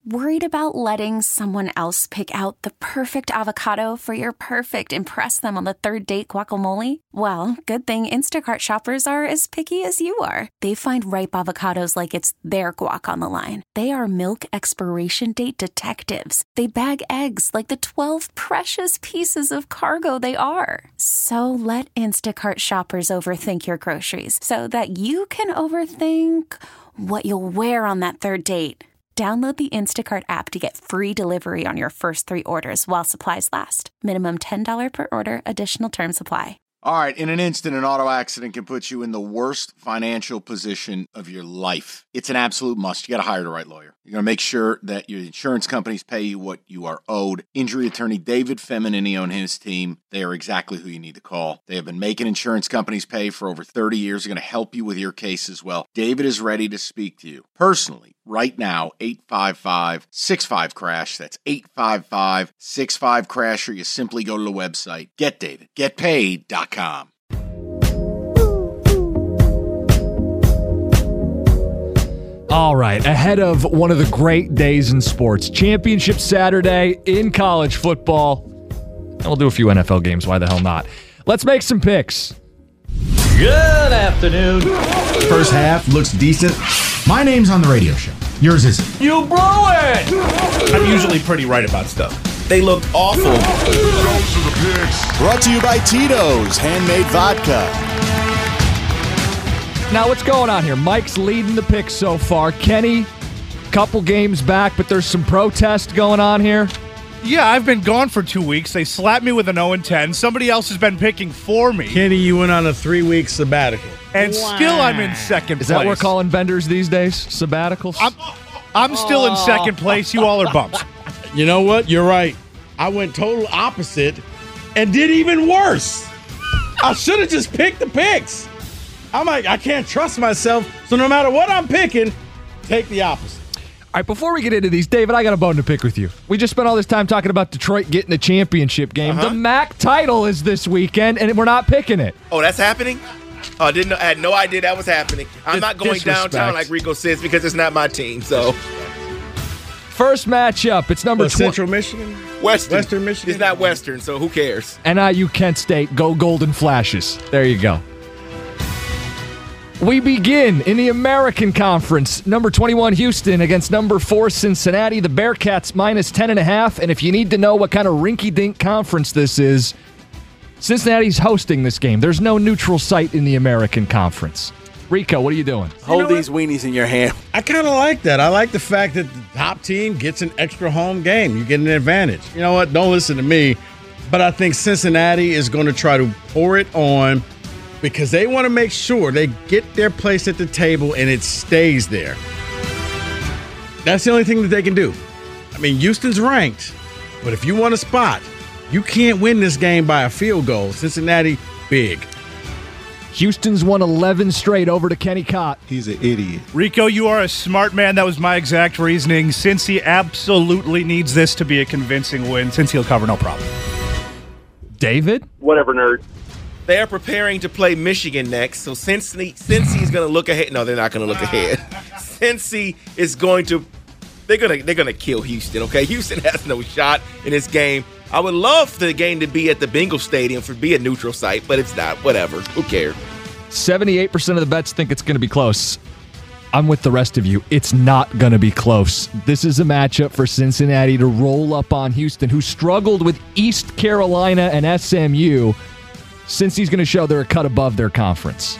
Worried about letting someone else pick out the perfect avocado for your perfect impress them on the third date guacamole? Well, good thing Instacart shoppers are as picky as you are. They find ripe avocados like it's their guac on the line. They are milk expiration date detectives. They bag eggs like the 12 precious pieces of cargo they are. So let Instacart shoppers overthink your groceries so that you can overthink what you'll wear on that third date. Download the Instacart app to get free delivery on your first 3 orders while supplies last. Minimum $10 per order. Additional terms apply. All right, in an instant, an auto accident can put you in the worst financial position of your life. It's an absolute must. You got to hire the right lawyer. You're going to make sure that your insurance companies pay you what you are owed. Injury attorney David Feminini and his team, they are exactly who you need to call. They have been making insurance companies pay for over 30 years. They're going to help you with your case as well. David is ready to speak to you personally right now, 855-65-CRASH. That's 855-65-CRASH, or you simply go to the website, getdavidgetpaid.com. All right, ahead of one of the great days in sports, Championship Saturday in college football. And we'll do a few NFL games, why the hell not? Let's make some picks. Good afternoon. First half looks decent. My name's on the radio show. Yours isn't. You blew it! I'm usually pretty right about stuff. They look awful. Brought to you by Tito's Handmade Vodka. Now, what's going on here? Mike's leading the picks so far. Kenny, couple games back, but there's some protest going on here. Yeah, I've been gone for 2 weeks. They slapped me with an 0-10. Somebody else has been picking for me. Kenny, you went on a 3-week sabbatical. And still I'm in second place. Is that what we're calling benders these days? Sabbaticals? I'm still in second place. You all are bumps. You know what? You're right. I went total opposite and did even worse. I should have just picked the picks. I'm like, I can't trust myself, so no matter what I'm picking, take the opposite. All right, before we get into these, David, I got a bone to pick with you. We just spent all this time talking about Detroit getting a championship game. The MAC title is this weekend, and we're not picking it. Oh, that's happening? Oh, I had no idea that was happening. I'm not going downtown like Rico says because it's not my team. So, first matchup, it's number 20. Central Michigan? Western Michigan? It's not Western, so who cares? NIU Kent State, go Golden Flashes. There you go. We begin in the American Conference. Number 21 Houston against number 4 Cincinnati. The Bearcats minus 10.5. And if you need to know what kind of rinky-dink conference this is, Cincinnati's hosting this game. There's no neutral site in the American Conference. Rico, what are you doing? Hold these weenies in your hand. I kind of like that. I like the fact that the top team gets an extra home game. You get an advantage. You know what? Don't listen to me. But I think Cincinnati is going to try to pour it on because they want to make sure they get their place at the table and it stays there. That's the only thing that they can do. I mean, Houston's ranked, but if you want a spot, you can't win this game by a field goal. Cincinnati, big. Houston's won 11 straight. Over to Kenny Cott. He's an idiot. Rico, you are a smart man. That was my exact reasoning. Cincy absolutely needs this to be a convincing win. Cincy will cover, no problem. David? Whatever, nerd. They are preparing to play Michigan next, so Cincy is going to look ahead. No, they're not going to look ahead. Cincy is going to – they're going to kill Houston, okay? Houston has no shot in this game. I would love the game to be at the Bengals Stadium for be a neutral site, but it's not. Whatever. Who cares? 78% of the bets think it's going to be close. I'm with the rest of you. It's not going to be close. This is a matchup for Cincinnati to roll up on Houston, who struggled with East Carolina and SMU. Cincy's going to show they're a cut above their conference.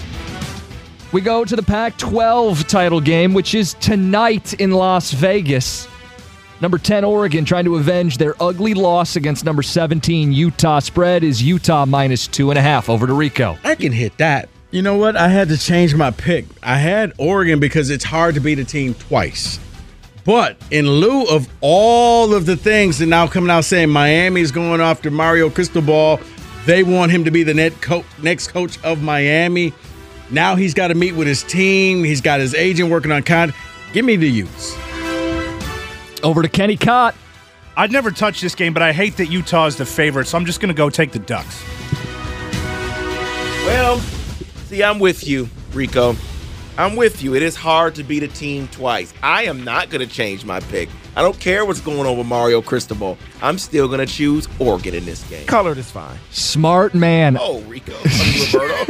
We go to the Pac-12 title game, which is tonight in Las Vegas. Number 10, Oregon, trying to avenge their ugly loss against number 17, Utah. Spread is Utah minus 2.5. Over to Rico. I can hit that. You know what? I had to change my pick. I had Oregon because it's hard to beat a team twice. But in lieu of all of the things that now coming out saying Miami's going after Mario Cristobal, they want him to be the next coach of Miami. Now he's got to meet with his team. He's got his agent working on contract. Give me the Utes. Over to Kenny Cott. I'd never touch this game, but I hate that Utah is the favorite, so I'm just going to go take the Ducks. Well, see, I'm with you, Rico. I'm with you. It is hard to beat a team twice. I am not going to change my pick. I don't care what's going on with Mario Cristobal. I'm still going to choose Oregon in this game. Colored is fine. Smart man. Oh, Rico. Roberto.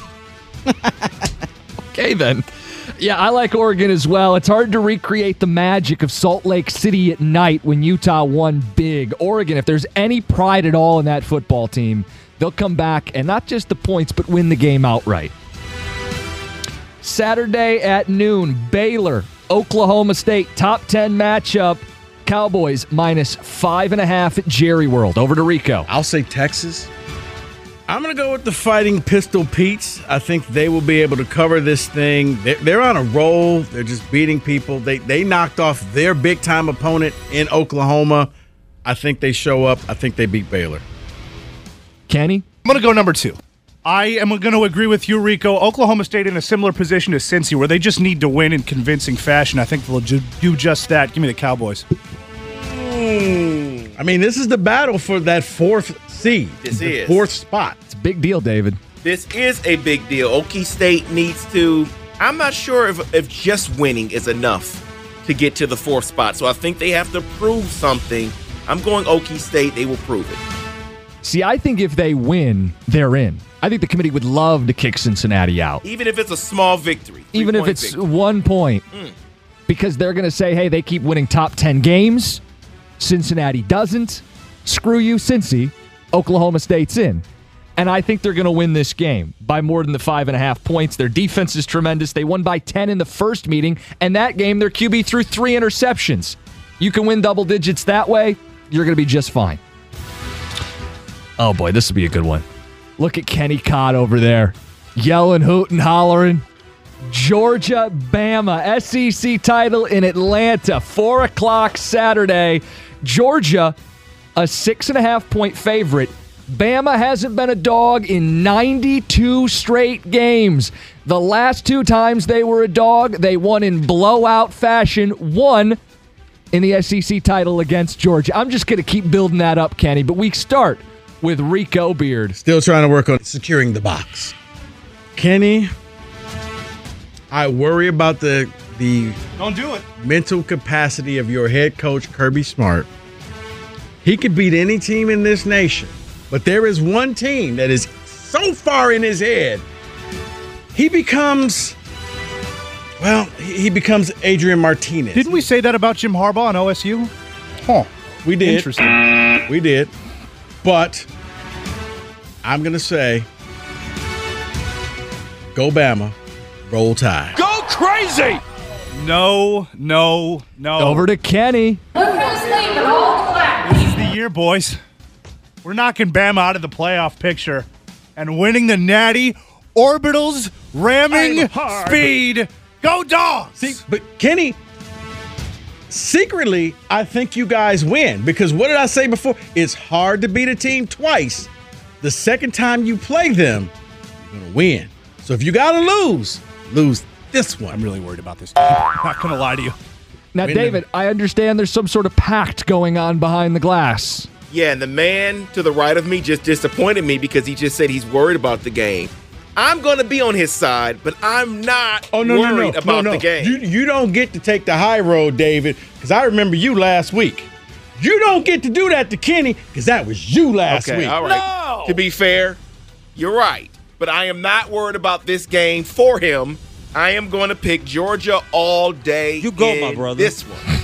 Okay, then. Yeah, I like Oregon as well. It's hard to recreate the magic of Salt Lake City at night when Utah won big. Oregon, if there's any pride at all in that football team, they'll come back and not just the points, but win the game outright. Saturday at noon, Baylor, Oklahoma State, top 10 matchup. Cowboys minus 5.5 at Jerry World. Over to Rico. I'll say Texas. I'm going to go with the Fighting Pistol Pete's. I think they will be able to cover this thing. They're on a roll. They're just beating people. They knocked off their big-time opponent in Oklahoma. I think they show up. I think they beat Baylor. Kenny? I'm going to go number 2. I am going to agree with you, Rico. Oklahoma State in a similar position to Cincy, where they just need to win in convincing fashion. I think they'll do just that. Give me the Cowboys. I mean, this is the battle for that 4th seed. This is. 4th spot. It's a big deal, David. This is a big deal. Okie State needs to – I'm not sure if just winning is enough to get to the 4th spot. So I think they have to prove something. I'm going Okie State. They will prove it. See, I think if they win, they're in. I think the committee would love to kick Cincinnati out. Even if it's a small victory. Even if it's 1 point. Because they're going to say, hey, they keep winning top 10 games. Cincinnati doesn't. Screw you, Cincy. Oklahoma State's in. And I think they're going to win this game by more than the 5.5 points. Their defense is tremendous. They won by 10 in the first meeting. And that game, their QB threw 3 interceptions. You can win double digits that way. You're going to be just fine. Oh, boy, this will be a good one. Look at Kenny Cott over there. Yelling, hooting, hollering. Georgia, Bama, SEC title in Atlanta. 4 o'clock Saturday. Georgia, a 6.5-point favorite. Bama hasn't been a dog in 92 straight games. The last 2 times they were a dog, they won in blowout fashion. 1 in the SEC title against Georgia. I'm just going to keep building that up, Kenny, but we start with Rico Beard. Still trying to work on securing the box. Kenny, I worry about the Don't do it. mental capacity of your head coach, Kirby Smart. He could beat any team in this nation, but there is one team that is so far in his head, he becomes Adrian Martinez. Didn't we say that about Jim Harbaugh on OSU? Huh. We did. Interesting. We did. But I'm going to say, go Bama, roll Tide. Go crazy! No. Over to Kenny. This is the year, boys. We're knocking Bama out of the playoff picture and winning the Natty. Orbitals ramming speed. Go Dogs! See, but Kenny, secretly, I think you guys win because what did I say before? It's hard to beat a team twice. The second time you play them, you're going to win. So if you got to lose this one. I'm really worried about this game. I'm not going to lie to you. Now, David, I understand there's some sort of pact going on behind the glass. Yeah, and the man to the right of me just disappointed me because he just said he's worried about the game. I'm going to be on his side, but I'm not worried about the game. You don't get to take the high road, David, because I remember you last week. You don't get to do that to Kenny because that was you last week. All right. No! To be fair, you're right. But I am not worried about this game for him. I am going to pick Georgia all day. You go, my brother. This one.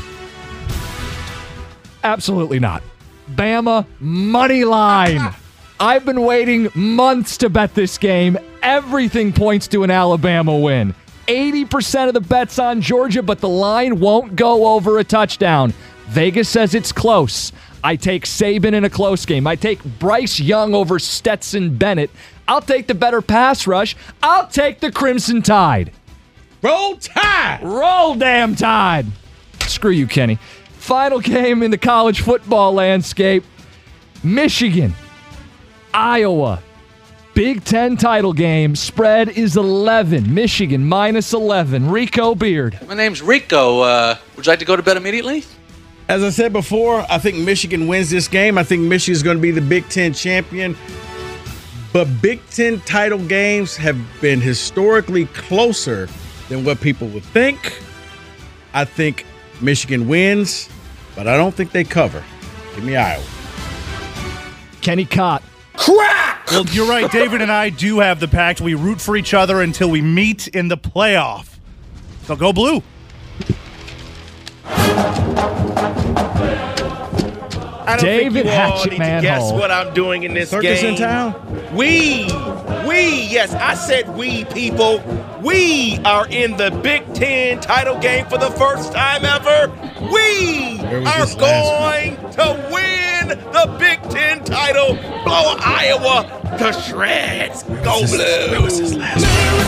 Absolutely not. Bama, money line. I've been waiting months to bet this game. Everything points to an Alabama win. 80% of the bets on Georgia, but the line won't go over a touchdown. Vegas says it's close. I take Saban in a close game. I take Bryce Young over Stetson Bennett. I'll take the better pass rush. I'll take the Crimson Tide. Roll Tide! Roll damn Tide! Screw you, Kenny. Final game in the college football landscape. Michigan, Iowa. Big Ten title game. Spread is 11. Michigan minus 11. Rico Beard. My name's Rico. Would you like to go to bed immediately? As I said before, I think Michigan wins this game. I think Michigan's going to be the Big Ten champion. But Big Ten title games have been historically closer than what people would think. I think Michigan wins, but I don't think they cover. Give me Iowa. Kenny Cott. Crack! Well, you're right. David and I do have the pact. We root for each other until we meet in the playoff. So go blue. I don't David think you all Hatchet need Man to guess Hall. what I'm doing in this Circus game. in town? Yes, I said we, people. We are in the Big Ten title game for the first time ever. We are going to win the Big Ten title, blow Iowa to shreds. Go blue. Where was this last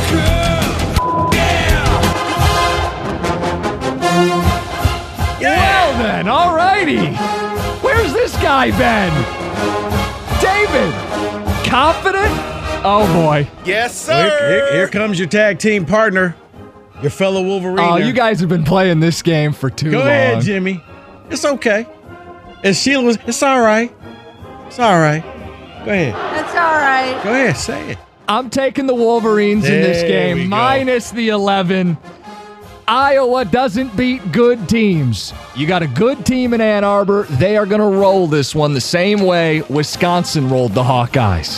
Well then, all righty. Where's this guy been? David, confident? Oh boy. Yes, sir. Here comes your tag team partner, your fellow Wolverine. Oh, you guys have been playing this game for too long. Go ahead, Jimmy. It's okay. As Sheila was, it's all right. It's all right. Go ahead. It's all right. Go ahead, say it. I'm taking the Wolverines in this There we game, go. minus the 11. Iowa doesn't beat good teams. You got a good team in Ann Arbor. They are going to roll this one the same way Wisconsin rolled the Hawkeyes.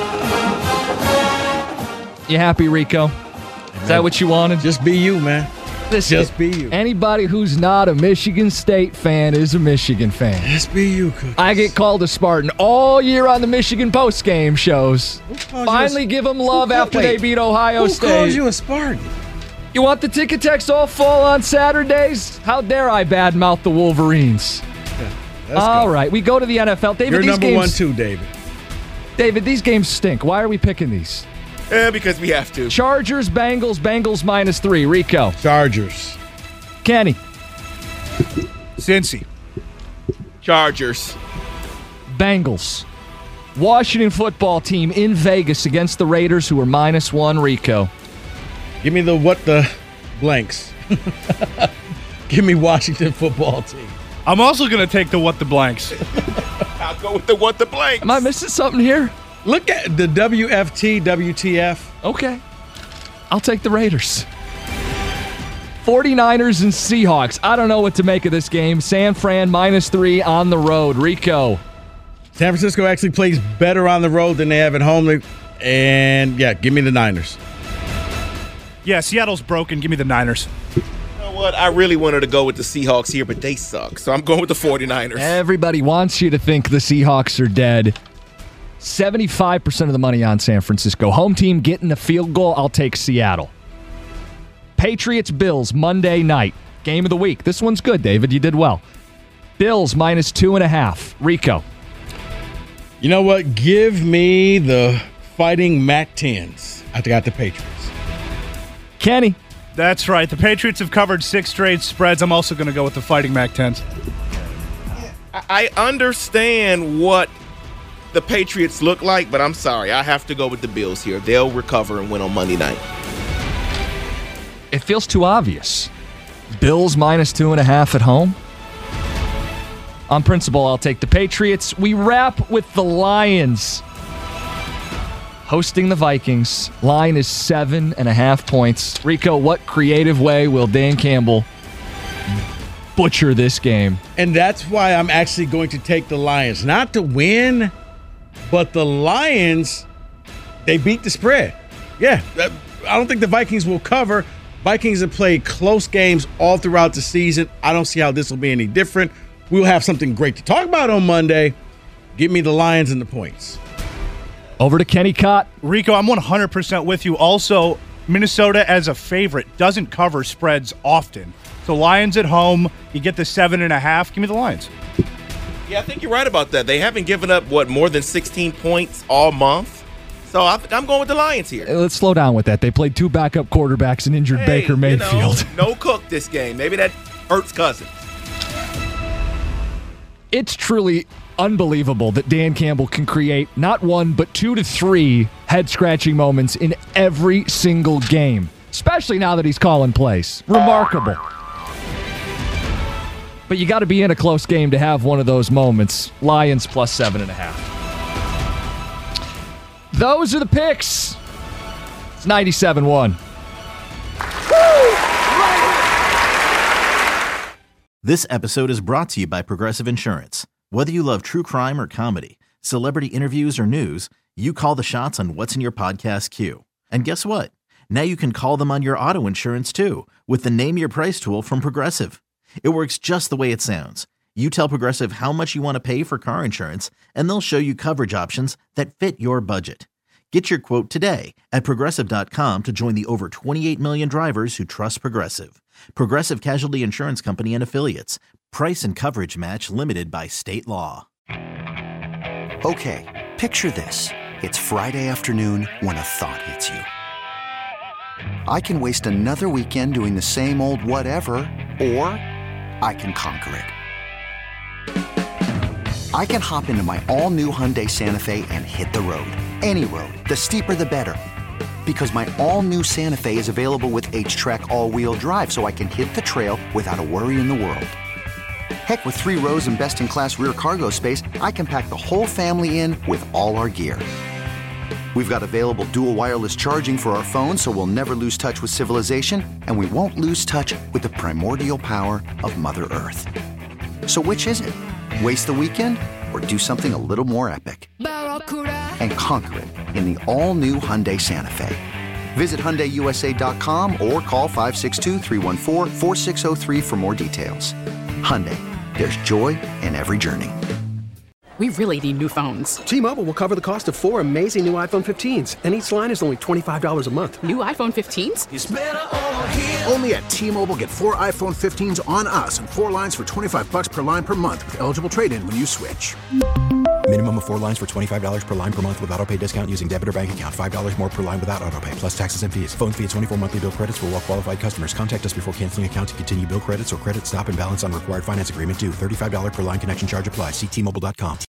You happy, Rico? Is that what you wanted? Just be you, man. Just be you. Anybody who's not a Michigan State fan is a Michigan fan. Just be you, Cookies. I get called a Spartan all year on the Michigan post-game shows. Finally give them love after they beat Ohio State. Who calls you a Spartan? You want the ticket text all full on Saturdays? How dare I badmouth the Wolverines? All right, we go to the NFL. David, You're these number games, 1 too, David. David, these games stink. Why are we picking these? Because we have to. Chargers, Bengals, -3. Rico. Chargers. Kenny. Cincy. Chargers. Bengals. Washington football team in Vegas against the Raiders, who are -1. Rico. Give me the blanks. Give me Washington football team. I'm also going to take the what the blanks. I'll go with the what the blanks. Am I missing something here? Look at the WFT, WTF. Okay. I'll take the Raiders. 49ers and Seahawks. I don't know what to make of this game. San Fran -3 on the road. Rico. San Francisco actually plays better on the road than they have at home. And, yeah, give me the Niners. Yeah, Seattle's broken. Give me the Niners. You know what? I really wanted to go with the Seahawks here, but they suck. So I'm going with the 49ers. Everybody wants you to think the Seahawks are dead. 75% of the money on San Francisco. Home team getting a field goal. I'll take Seattle. Patriots, Bills, Monday night. Game of the week. This one's good, David. You did well. Bills -2.5. Rico. You know what? Give me the Fighting MAC-10s. I got the Patriots. Kenny. That's right. The Patriots have covered 6 straight spreads. I'm also going to go with the Fighting MAC-10s. I understand what the Patriots look like, but I'm sorry. I have to go with the Bills here. They'll recover and win on Monday night. It feels too obvious. Bills -2.5 at home. On principle, I'll take the Patriots. We wrap with the Lions hosting the Vikings. Line is 7.5 points. Rico, what creative way will Dan Campbell butcher this game? And that's why I'm actually going to take the Lions. Not to win, but the Lions, they beat the spread. Yeah, I don't think the Vikings will cover. Vikings have played close games all throughout the season. I don't see how this will be any different. We'll have something great to talk about on Monday. Give me the Lions and the points. Over to Kenny Cott. Rico, I'm 100% with you. Also, Minnesota as a favorite doesn't cover spreads often. So Lions at home, you get the 7.5. Give me the Lions. Yeah, I think you're right about that. They haven't given up, more than 16 points all month. So I'm going with the Lions here. Let's slow down with that. They played 2 backup quarterbacks and injured Baker Mayfield. No Cook this game. Maybe that hurts Cousins. It's truly unbelievable that Dan Campbell can create not 1, but 2 to 3 head-scratching moments in every single game, especially now that he's calling plays. Remarkable. But you got to be in a close game to have one of those moments. Lions +7.5. Those are the picks. It's 97-1. This episode is brought to you by Progressive Insurance. Whether you love true crime or comedy, celebrity interviews or news, you call the shots on what's in your podcast queue. And guess what? Now you can call them on your auto insurance too with the Name Your Price tool from Progressive. It works just the way it sounds. You tell Progressive how much you want to pay for car insurance, and they'll show you coverage options that fit your budget. Get your quote today at Progressive.com to join the over 28 million drivers who trust Progressive. Progressive Casualty Insurance Company and Affiliates. Price and coverage match limited by state law. Okay, picture this. It's Friday afternoon when a thought hits you. I can waste another weekend doing the same old whatever, or I can conquer it. I can hop into my all-new Hyundai Santa Fe and hit the road. Any road. The steeper, the better. Because my all-new Santa Fe is available with H-Track all-wheel drive, so I can hit the trail without a worry in the world. Heck, with 3 rows and best-in-class rear cargo space, I can pack the whole family in with all our gear. We've got available dual wireless charging for our phones, so we'll never lose touch with civilization, and we won't lose touch with the primordial power of Mother Earth. So which is it? Waste the weekend or do something a little more epic? And conquer it in the all-new Hyundai Santa Fe. Visit HyundaiUSA.com or call 562-314-4603 for more details. Hyundai, there's joy in every journey. We really need new phones. T-Mobile will cover the cost of 4 amazing new iPhone 15s, and each line is only $25 a month. New iPhone 15s? It's better over here. Only at T-Mobile, get 4 iPhone 15s on us and 4 lines for $25 per line per month with eligible trade-in when you switch. Minimum of 4 lines for $25 per line per month with autopay discount using debit or bank account. $5 more per line without autopay, plus taxes and fees. Phone fee at 24 monthly bill credits for well-qualified customers. Contact us before canceling account to continue bill credits or credit stop and balance on required finance agreement due. $35 per line connection charge applies. See T-Mobile.com.